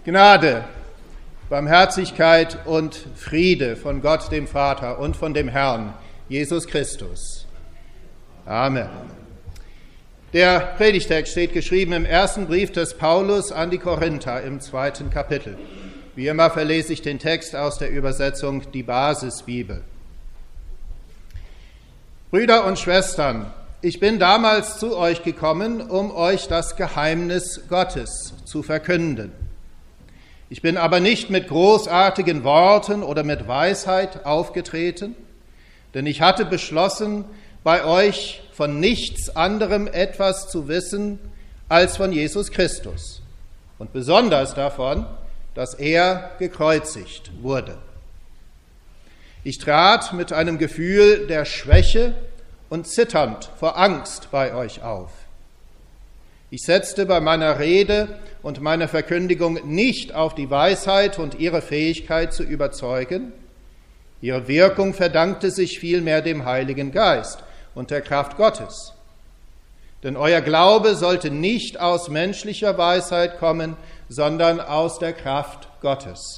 Gnade, Barmherzigkeit und Friede von Gott, dem Vater und von dem Herrn, Jesus Christus. Amen. Der Predigtext steht geschrieben im ersten Brief des Paulus an die Korinther im 2. Kapitel. Wie immer verlese ich den Text aus der Übersetzung Die Basisbibel. Brüder und Schwestern, ich bin damals zu euch gekommen, um euch das Geheimnis Gottes zu verkünden. Ich bin aber nicht mit großartigen Worten oder mit Weisheit aufgetreten, denn ich hatte beschlossen, bei euch von nichts anderem etwas zu wissen als von Jesus Christus und besonders davon, dass er gekreuzigt wurde. Ich trat mit einem Gefühl der Schwäche und zitternd vor Angst bei euch auf. Ich setzte bei meiner Rede und meiner Verkündigung nicht auf die Weisheit und ihre Fähigkeit zu überzeugen. Ihre Wirkung verdankte sich vielmehr dem Heiligen Geist und der Kraft Gottes. Denn euer Glaube sollte nicht aus menschlicher Weisheit kommen, sondern aus der Kraft Gottes.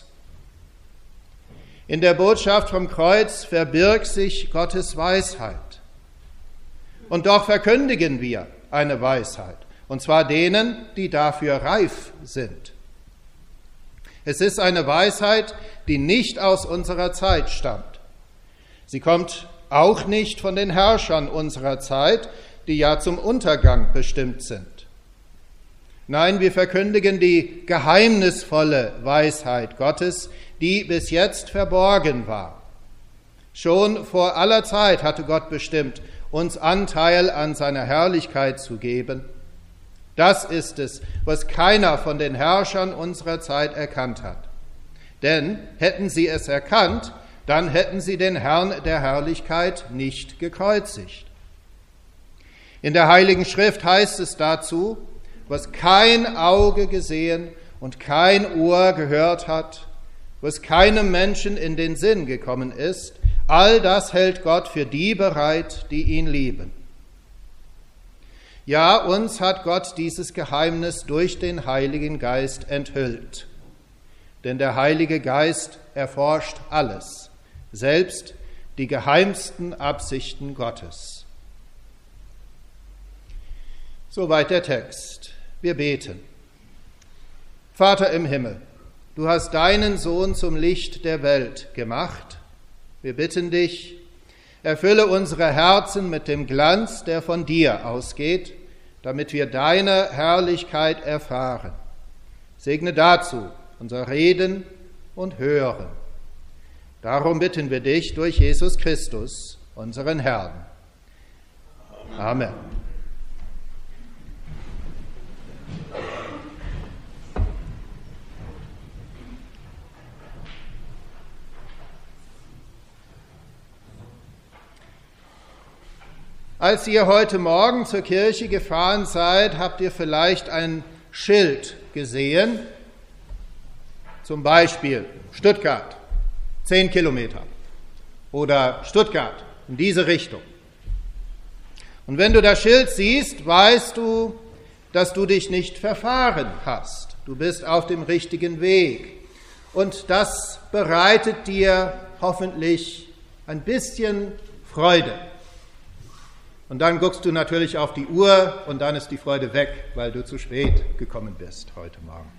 In der Botschaft vom Kreuz verbirgt sich Gottes Weisheit. Und doch verkündigen wir eine Weisheit, und zwar denen, die dafür reif sind. Es ist eine Weisheit, die nicht aus unserer Zeit stammt. Sie kommt auch nicht von den Herrschern unserer Zeit, die ja zum Untergang bestimmt sind. Nein, wir verkündigen die geheimnisvolle Weisheit Gottes, die bis jetzt verborgen war. Schon vor aller Zeit hatte Gott bestimmt, uns Anteil an seiner Herrlichkeit zu geben. Das ist es, was keiner von den Herrschern unserer Zeit erkannt hat. Denn hätten sie es erkannt, dann hätten sie den Herrn der Herrlichkeit nicht gekreuzigt. In der Heiligen Schrift heißt es dazu, was kein Auge gesehen und kein Ohr gehört hat, was keinem Menschen in den Sinn gekommen ist, all das hält Gott für die bereit, die ihn lieben. Ja, uns hat Gott dieses Geheimnis durch den Heiligen Geist enthüllt. Denn der Heilige Geist erforscht alles, selbst die geheimsten Absichten Gottes. Soweit der Text. Wir beten. Vater im Himmel, du hast deinen Sohn zum Licht der Welt gemacht. Wir bitten dich, erfülle unsere Herzen mit dem Glanz, der von dir ausgeht, damit wir deine Herrlichkeit erfahren. Segne dazu unser Reden und Hören. Darum bitten wir dich durch Jesus Christus, unseren Herrn. Amen. Als ihr heute Morgen zur Kirche gefahren seid, habt ihr vielleicht ein Schild gesehen, zum Beispiel Stuttgart, 10 Kilometer oder Stuttgart in diese Richtung. Und wenn du das Schild siehst, weißt du, dass du dich nicht verfahren hast. Du bist auf dem richtigen Weg. Und das bereitet dir hoffentlich ein bisschen Freude. Und dann guckst du natürlich auf die Uhr und dann ist die Freude weg, weil du zu spät gekommen bist heute Morgen.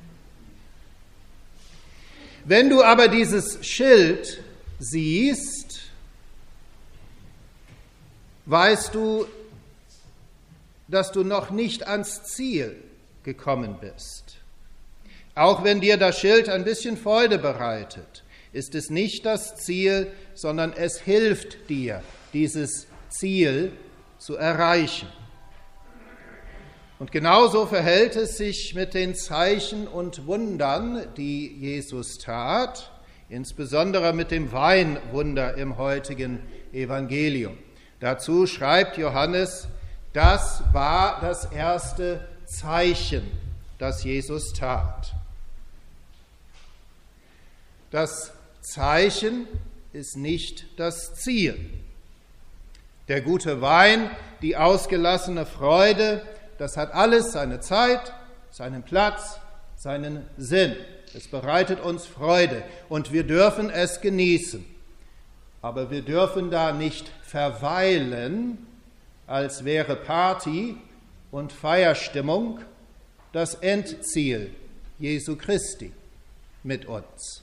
Wenn du aber dieses Schild siehst, weißt du, dass du noch nicht ans Ziel gekommen bist. Auch wenn dir das Schild ein bisschen Freude bereitet, ist es nicht das Ziel, sondern es hilft dir, dieses Ziel zu erreichen. Und genauso verhält es sich mit den Zeichen und Wundern, die Jesus tat, insbesondere mit dem Weinwunder im heutigen Evangelium. Dazu schreibt Johannes, das war das erste Zeichen, das Jesus tat. Das Zeichen ist nicht das Ziel. Der gute Wein, die ausgelassene Freude, das hat alles seine Zeit, seinen Platz, seinen Sinn. es bereitet uns Freude und wir dürfen es genießen. Aber wir dürfen da nicht verweilen, als wäre Party und Feierstimmung das Endziel Jesu Christi mit uns.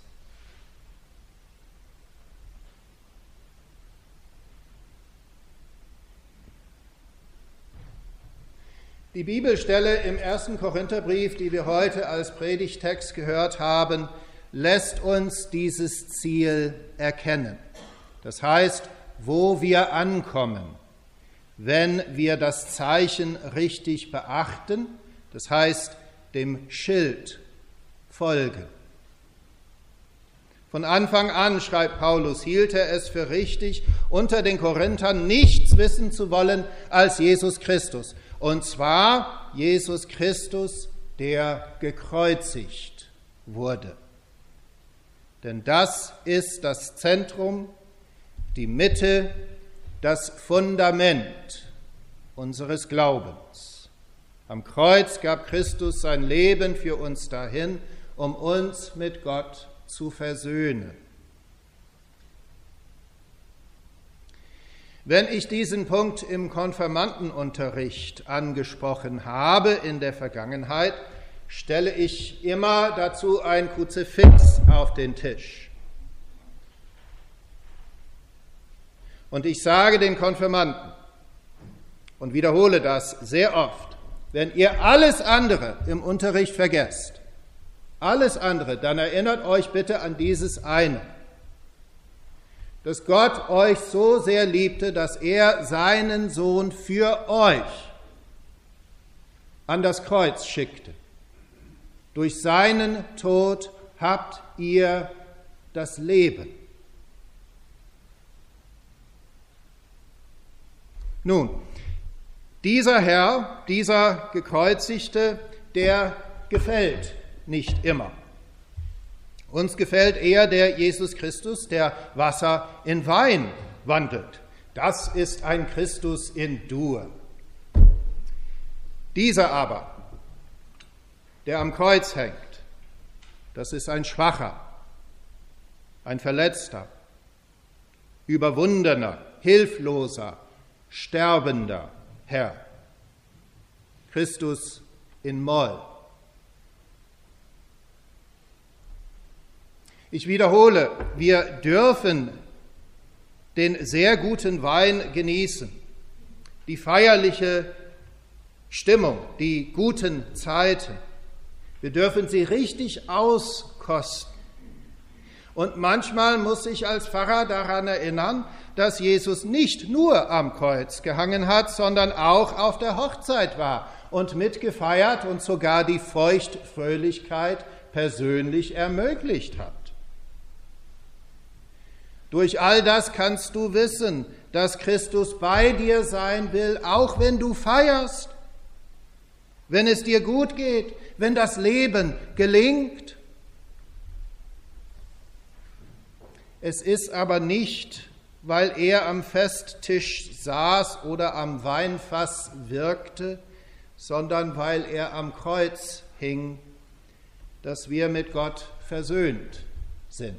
Die Bibelstelle im 1. Korintherbrief, die wir heute als Predigtext gehört haben, lässt uns dieses Ziel erkennen. Das heißt, wo wir ankommen, wenn wir das Zeichen richtig beachten, das heißt, dem Schild folgen. Von Anfang an, schreibt Paulus, hielt er es für richtig, unter den Korinthern nichts wissen zu wollen als Jesus Christus. Und zwar Jesus Christus, der gekreuzigt wurde. Denn das ist das Zentrum, die Mitte, das Fundament unseres Glaubens. Am Kreuz gab Christus sein Leben für uns dahin, um uns mit Gott zu versöhnen. Wenn ich diesen Punkt im Konfirmandenunterricht angesprochen habe in der Vergangenheit, stelle ich immer dazu ein Kruzifix auf den Tisch. Und ich sage den Konfirmanden und wiederhole das sehr oft, wenn ihr alles andere im Unterricht vergesst, alles andere, dann erinnert euch bitte an dieses eine, dass Gott euch so sehr liebte, dass er seinen Sohn für euch an das Kreuz schickte. Durch seinen Tod habt ihr das Leben. Nun, dieser Herr, dieser Gekreuzigte, der gefällt nicht immer. Uns gefällt eher der Jesus Christus, der Wasser in Wein wandelt. Das ist ein Christus in Dur. Dieser aber, der am Kreuz hängt, das ist ein schwacher, ein verletzter, überwundener, hilfloser, sterbender Herr. Christus in Moll. Ich wiederhole, wir dürfen den sehr guten Wein genießen, die feierliche Stimmung, die guten Zeiten. Wir dürfen sie richtig auskosten. Und manchmal muss ich als Pfarrer daran erinnern, dass Jesus nicht nur am Kreuz gehangen hat, sondern auch auf der Hochzeit war und mitgefeiert und sogar die Feuchtfröhlichkeit persönlich ermöglicht hat. Durch all das kannst du wissen, dass Christus bei dir sein will, auch wenn du feierst, wenn es dir gut geht, wenn das Leben gelingt. Es ist aber nicht, weil er am Festtisch saß oder am Weinfass wirkte, sondern weil er am Kreuz hing, dass wir mit Gott versöhnt sind.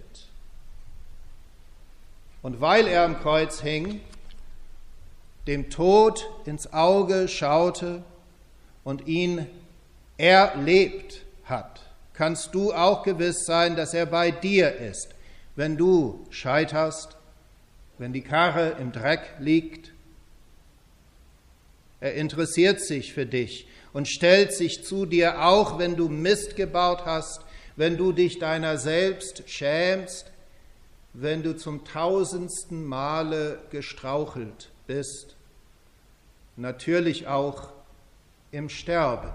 Und weil er am Kreuz hing, dem Tod ins Auge schaute und ihn erlebt hat, kannst du auch gewiss sein, dass er bei dir ist, wenn du scheiterst, wenn die Karre im Dreck liegt. Er interessiert sich für dich und stellt sich zu dir, auch wenn du Mist gebaut hast, wenn du dich deiner selbst schämst, wenn du zum 1000. Male gestrauchelt bist, natürlich auch im Sterben.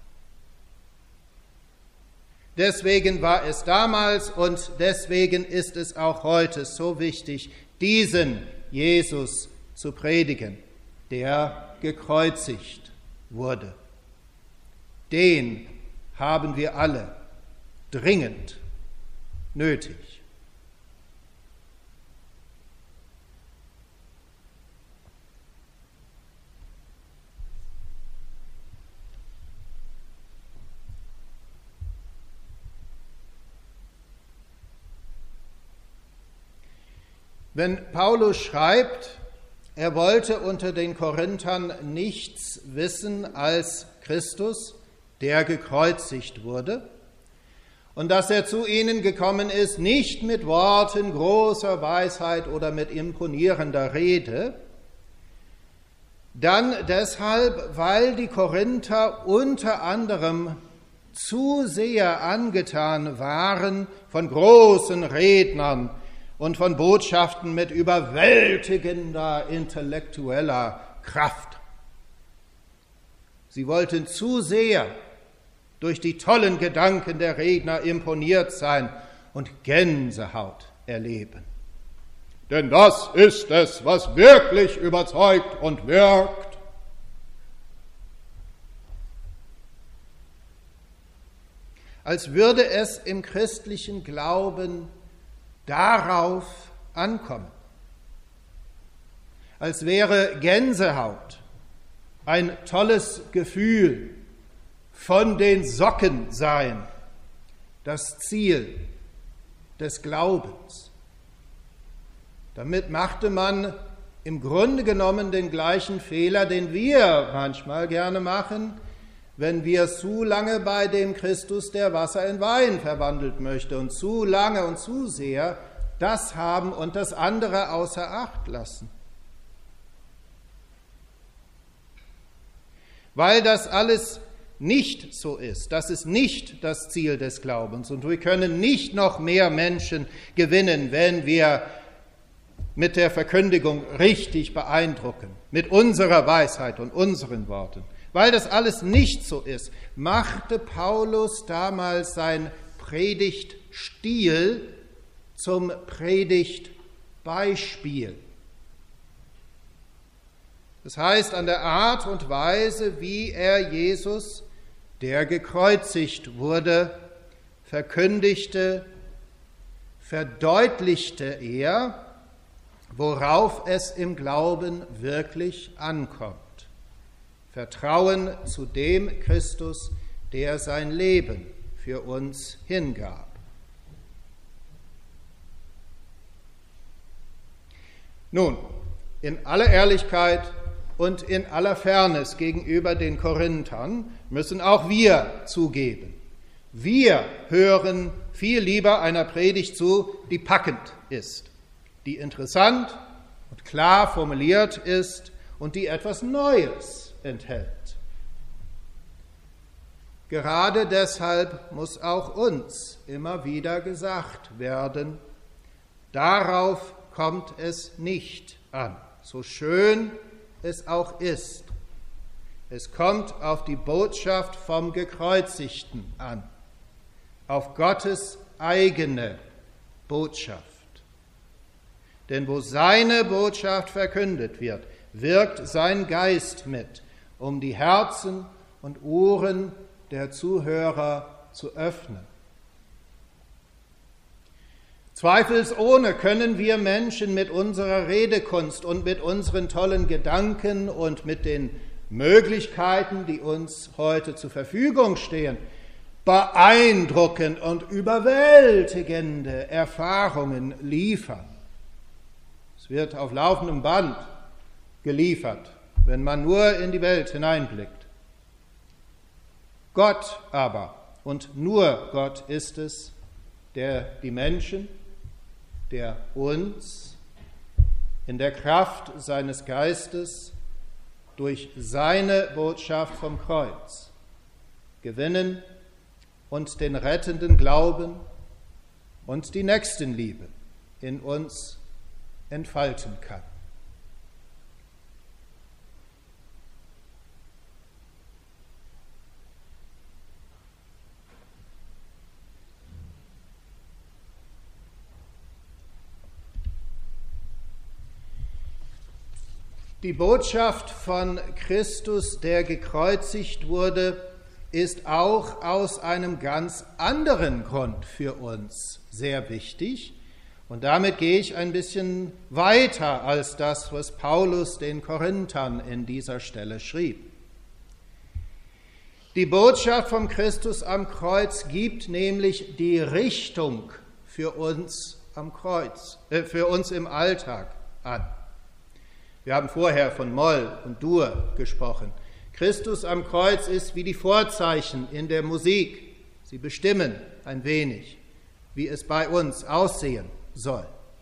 Deswegen war es damals und deswegen ist es auch heute so wichtig, diesen Jesus zu predigen, der gekreuzigt wurde. Den haben wir alle dringend nötig. Wenn Paulus schreibt, er wollte unter den Korinthern nichts wissen als Christus, der gekreuzigt wurde, und dass er zu ihnen gekommen ist, nicht mit Worten großer Weisheit oder mit imponierender Rede, dann deshalb, weil die Korinther unter anderem zu sehr angetan waren von großen Rednern und von Botschaften mit überwältigender intellektueller Kraft. Sie wollten zu sehr durch die tollen Gedanken der Redner imponiert sein und Gänsehaut erleben. Denn das ist es, was wirklich überzeugt und wirkt. Als würde es im christlichen Glauben darauf ankommen. Als wäre Gänsehaut ein tolles Gefühl, von den Socken sein, das Ziel des Glaubens. Damit machte man im Grunde genommen den gleichen Fehler, den wir manchmal gerne machen, wenn wir zu lange bei dem Christus, der Wasser in Wein verwandelt möchte und zu lange und zu sehr das haben und das andere außer Acht lassen. Weil das alles nicht so ist, das ist nicht das Ziel des Glaubens und wir können nicht noch mehr Menschen gewinnen, wenn wir mit der Verkündigung richtig beeindrucken, mit unserer Weisheit und unseren Worten. Weil das alles nicht so ist, machte Paulus damals sein Predigtstil zum Predigtbeispiel. Das heißt, an der Art und Weise, wie er Jesus, der gekreuzigt wurde, verkündigte, verdeutlichte er, worauf es im Glauben wirklich ankommt. Vertrauen zu dem Christus, der sein Leben für uns hingab. Nun, in aller Ehrlichkeit und in aller Fairness gegenüber den Korinthern müssen auch wir zugeben, wir hören viel lieber einer Predigt zu, die packend ist, die interessant und klar formuliert ist und die etwas Neues enthält. Gerade deshalb muss auch uns immer wieder gesagt werden, darauf kommt es nicht an, so schön es auch ist. Es kommt auf die Botschaft vom Gekreuzigten an, auf Gottes eigene Botschaft. Denn wo seine Botschaft verkündet wird, wirkt sein Geist mit, um die Herzen und Ohren der Zuhörer zu öffnen. Zweifelsohne können wir Menschen mit unserer Redekunst und mit unseren tollen Gedanken und mit den Möglichkeiten, die uns heute zur Verfügung stehen, beeindruckend und überwältigende Erfahrungen liefern. Es wird auf laufendem Band geliefert, wenn man nur in die Welt hineinblickt. Gott aber, und nur Gott ist es, der die Menschen, der uns in der Kraft seines Geistes durch seine Botschaft vom Kreuz gewinnen und den rettenden Glauben und die Nächstenliebe in uns entfalten kann. Die Botschaft von Christus, der gekreuzigt wurde, ist auch aus einem ganz anderen Grund für uns sehr wichtig. Und damit gehe ich ein bisschen weiter als das, was Paulus den Korinthern in dieser Stelle schrieb. Die Botschaft vom Christus am Kreuz gibt nämlich die Richtung für uns am Kreuz, für uns im Alltag an. Wir haben vorher von Moll und Dur gesprochen. Christus am Kreuz ist wie die Vorzeichen in der Musik. Sie bestimmen ein wenig, wie es bei uns aussehen soll.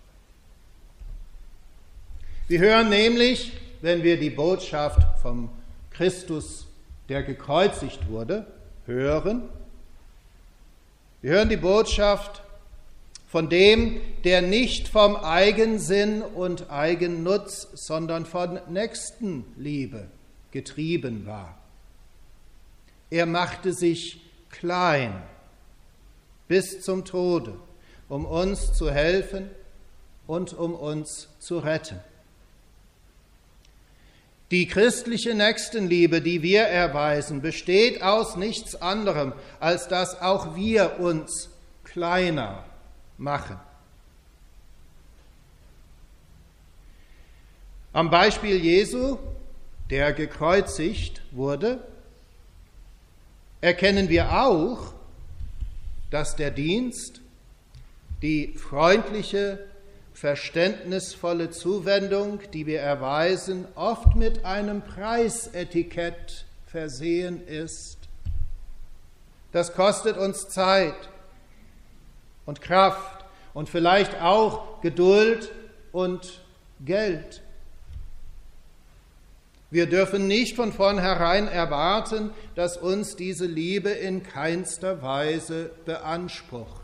Wir hören nämlich, wenn wir die Botschaft vom Christus, der gekreuzigt wurde, hören, wir hören die Botschaft von dem, der nicht vom Eigensinn und Eigennutz, sondern von Nächstenliebe getrieben war. Er machte sich klein bis zum Tode, um uns zu helfen und um uns zu retten. Die christliche Nächstenliebe, die wir erweisen, besteht aus nichts anderem, als dass auch wir uns kleiner machen. Am Beispiel Jesu, der gekreuzigt wurde, erkennen wir auch, dass der Dienst, die freundliche, verständnisvolle Zuwendung, die wir erweisen, oft mit einem Preisetikett versehen ist. Das kostet uns Zeit und Kraft und vielleicht auch Geduld und Geld. Wir dürfen nicht von vornherein erwarten, dass uns diese Liebe in keinster Weise beansprucht.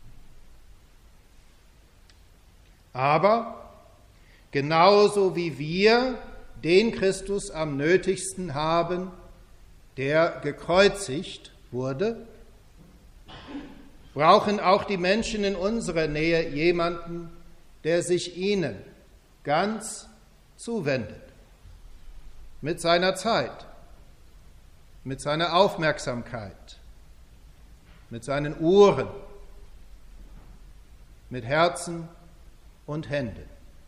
Aber genauso wie wir den Christus am nötigsten haben, der gekreuzigt wurde, brauchen auch die Menschen in unserer Nähe jemanden, der sich ihnen ganz zuwendet. Mit seiner Zeit, mit seiner Aufmerksamkeit, mit seinen Ohren, mit Herzen und Händen.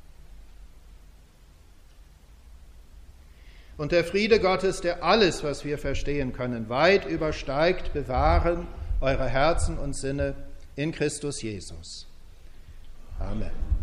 Und der Friede Gottes, der alles, was wir verstehen können, weit übersteigt, bewahren eure Herzen und Sinne in Christus Jesus. Amen.